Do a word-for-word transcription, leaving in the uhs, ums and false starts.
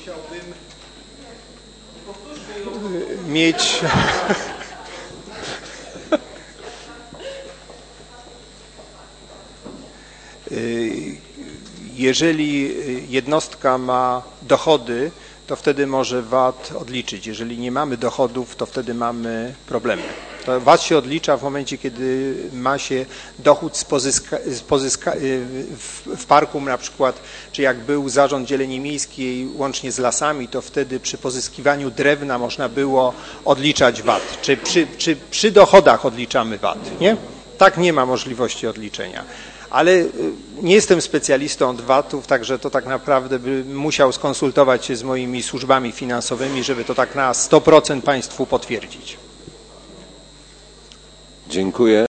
musiałbym mieć jeżeli jednostka ma dochody, to wtedy może V A T odliczyć. Jeżeli nie mamy dochodów, to wtedy mamy problemy. To V A T się odlicza w momencie, kiedy ma się dochód z pozyska, z pozyska, w, w parku na przykład, czy jak był zarząd zieleni miejskiej łącznie z lasami, to wtedy przy pozyskiwaniu drewna można było odliczać V A T. Czy przy, czy przy dochodach odliczamy V A T, nie? Tak nie ma możliwości odliczenia. Ale nie jestem specjalistą od V A T-ów, także to tak naprawdę bym musiał skonsultować się z moimi służbami finansowymi, żeby to tak na sto procent Państwu potwierdzić. Dziękuję.